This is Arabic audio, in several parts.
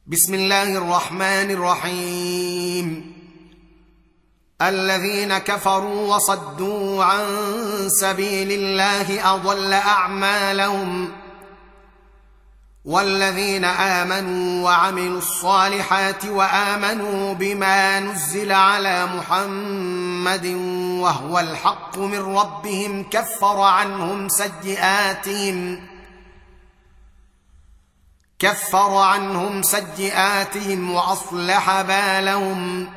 بسم الله الرحمن الرحيم. الذين كفروا وصدوا عن سبيل الله أضل أعمالهم، والذين آمنوا وعملوا الصالحات وآمنوا بما نزل على محمد وهو الحق من ربهم كفر عنهم سيئاتهم وأصلح بالهم.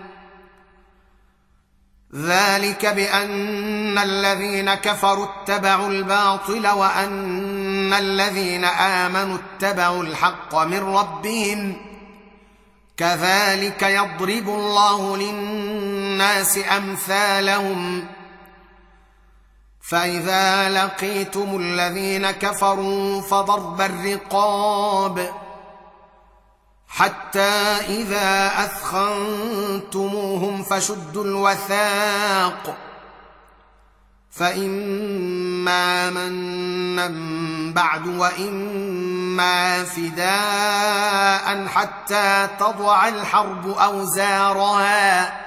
ذلك بأن الذين كفروا اتبعوا الباطل وأن الذين آمنوا اتبعوا الحق من ربهم، كذلك يضرب الله للناس أمثالهم. فإذا لقيتم الذين كفروا فضرب الرقاب حتى إذا أثخنتموهم فشدوا الوثاق، فإما منا بعد وإما فداء حتى تضع الحرب أوزارها.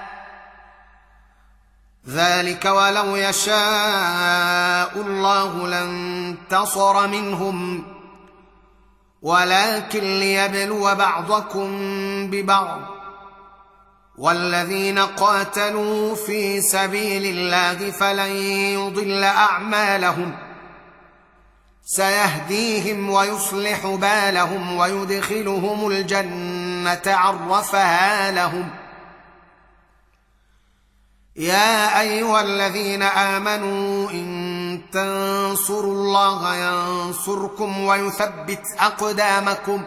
ذلك ولو يشاء الله لانتصر منهم، ولكن ليبلو بعضكم ببعض. والذين قاتلوا في سبيل الله فلن يضل أعمالهم، سيهديهم ويصلح بالهم ويدخلهم الجنة عرفها لهم. يا أيها الذين آمنوا إن تنصروا الله ينصركم ويثبت أقدامكم.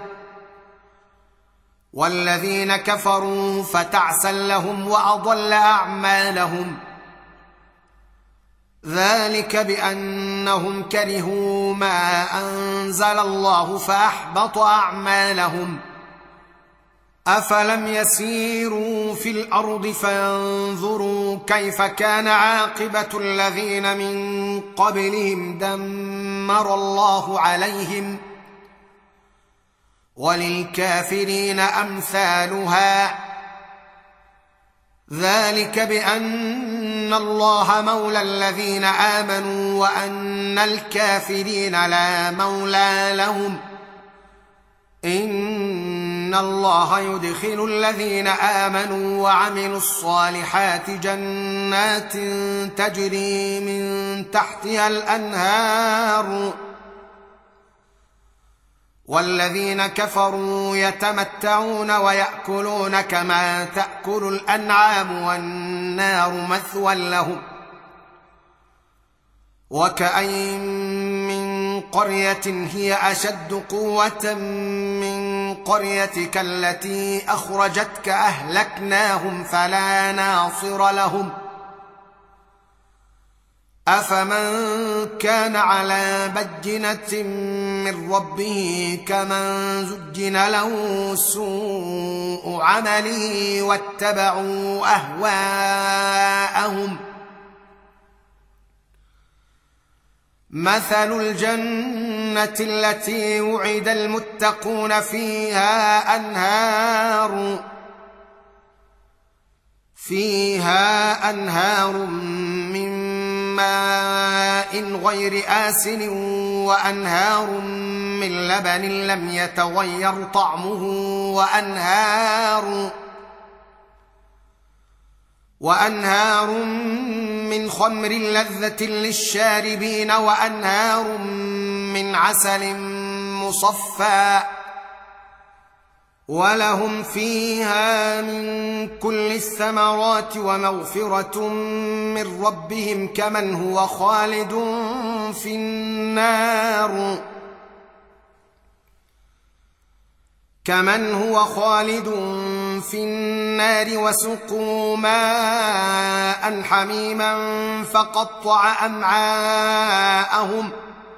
والذين كفروا فتعسا لهم وأضل أعمالهم. ذلك بأنهم كرهوا ما أنزل الله فأحبط أعمالهم. أفلم يسيروا في الأرض فينظروا كيف كان عاقبة الذين من قبلهم دمر الله عليهم، وللكافرين أمثالها. ذلك بأن الله مولى الذين آمنوا وأن الكافرين لا مولى لهم. إن الله يدخل الذين آمنوا وعملوا الصالحات جنات تجري من تحتها الأنهار، والذين كفروا يتمتعون ويأكلون كما تأكل الأنعام والنار مثوى لهم. وكأين من قرية هي أشد قوة من قريتك التي أخرجتك أهلكناهم فلا ناصر لهم. أفمن كان على بينة من ربه كمن زجن له سوء عمله واتبعوا أهواءهم. مثل الجنة التي وعد المتقون فيها أنهار من ماء غير آسن وأنهار من لبن لم يتغير طعمه وأنهار من خمر لذة للشاربين وأنهار من عسل مصفى، ولهم فيها من كل الثمرات ومغفرة من ربهم كمن هو خالد في النار وسقوا ماء حميما فقطع أمعاءهم.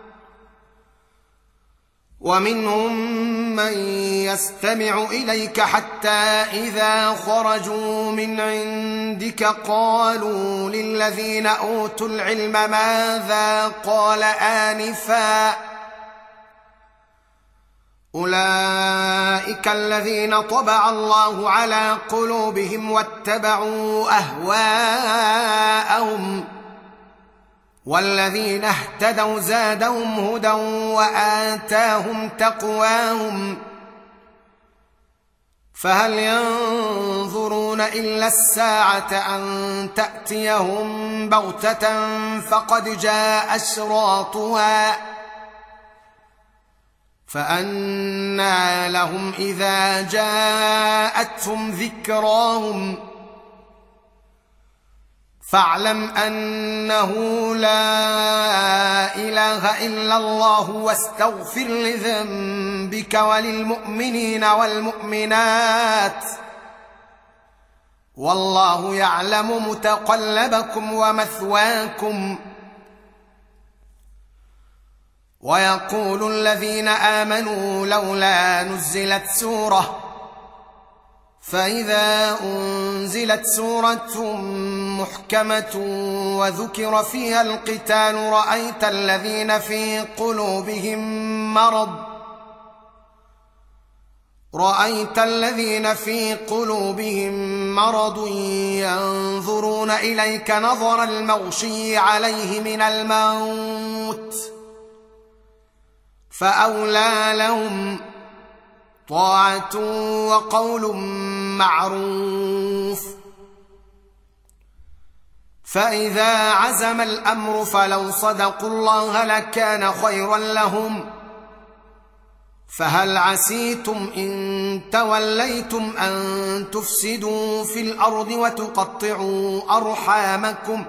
ومنهم من يستمع إليك حتى إذا خرجوا من عندك قالوا للذين أوتوا العلم ماذا قال آنفا اولئك الذين طبع الله على قلوبهم واتبعوا اهواءهم والذين اهتدوا زادهم هدى وآتاهم تقواهم فهل ينظرون إلا الساعة أن تأتيهم بغتة فقد جاء أشراطها فأنى لهم إذا جاءتهم ذكراهم فاعلم أنه لا إله إلا الله واستغفر لذنبك وللمؤمنين والمؤمنات والله يعلم متقلبكم ومثواكم. ويقول الذين آمنوا لولا نزلت سورة فإذا أنزلت سورة محكمة وذكر فيها القتال رأيت الذين في قلوبهم مرض ينظرون إليك نظر المغشي عليه من الموت فأولى لهم طاعة وقول معروف. فإذا عزم الأمر فلو صدقوا الله لكان خيرا لهم فهل عسيتم إن توليتم أن تفسدوا في الأرض وتقطعوا أرحامكم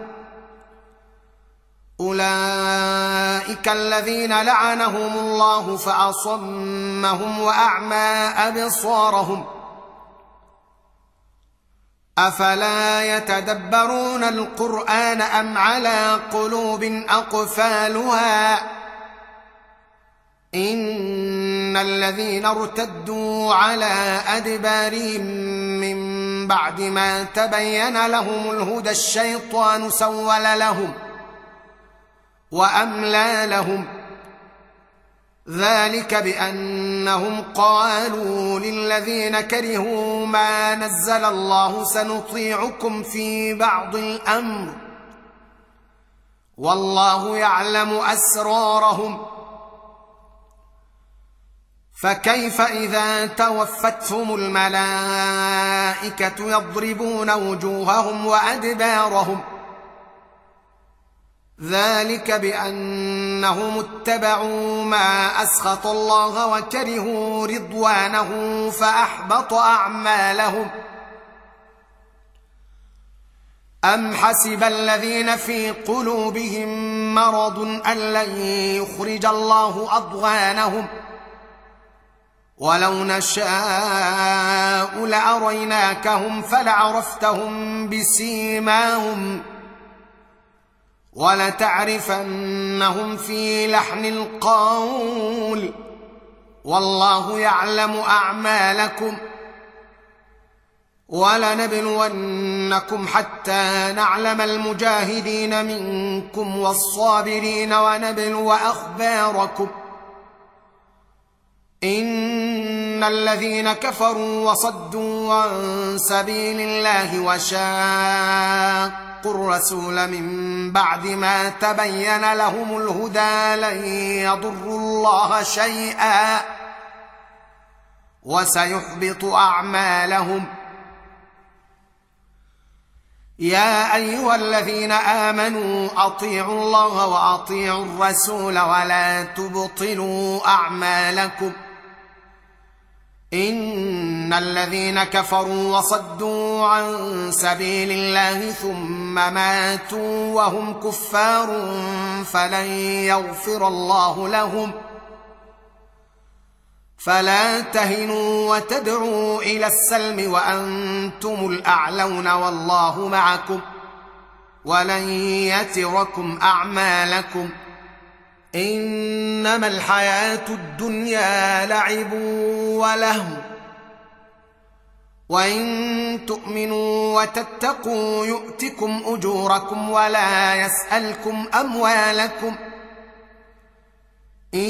أولئك الذين لعنهم الله فأصمهم وأعمى أبصارهم أفلا يتدبرون القرآن أم على قلوب أقفالها إن الذين ارتدوا على أدبارهم من بعد ما تبين لهم الهدى الشيطان سول لهم وأملى لهم ذلك بأنهم قالوا للذين كرهوا ما نزل الله سنطيعكم في بعض الأمر والله يعلم أسرارهم فكيف إذا توفتهم الملائكة يضربون وجوههم وأدبارهم ذلك بأنهم اتبعوا ما أسخط الله وكرهوا رضوانه فأحبط أعمالهم أم حسب الذين في قلوبهم مرض أن لن يخرج الله أضغانهم ولو نشاء لأريناكهم فلعرفتهم بسيماهم ولتعرفنهم في لحن القول والله يعلم أعمالكم ولنبلونكم حتى نعلم المجاهدين منكم والصابرين ونبلو أخباركم إن الذين كفروا وصدوا عن سبيل الله وشاقوا الرسول من بعد ما تبين لهم الهدى لن يضروا الله شيئا وسيحبط أعمالهم. يا أيها الذين آمنوا أطيعوا الله وأطيعوا الرسول ولا تبطلوا أعمالكم إن الذين كفروا وصدوا عن سبيل الله ثم ماتوا وهم كفار فلن يغفر الله لهم فلا تهنوا وتدعوا إلى السلم وأنتم الأعلون والله معكم ولن يتركم أعمالكم إنما الحياة الدنيا لعب ولهو وإن تؤمنوا وتتقوا يؤتكم أجوركم ولا يسألكم أموالكم إن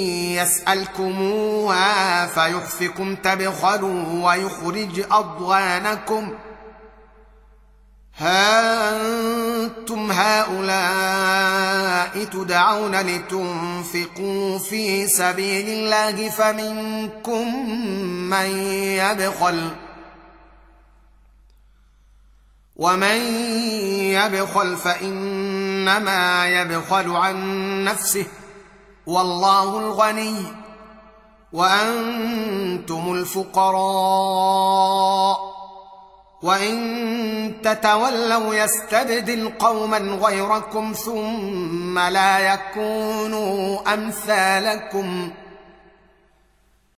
يسألكموها فيحفكم تبخلوا ويخرج أضغانكم ها أنتم هؤلاء تدعون لتنفقوا في سبيل الله فمنكم من يبخل ومن يبخل فإنما يبخل عن نفسه والله الغني وأنتم الفقراء وإن تتولوا يستبدل قوما غيركم ثم لا يكونوا أمثالكم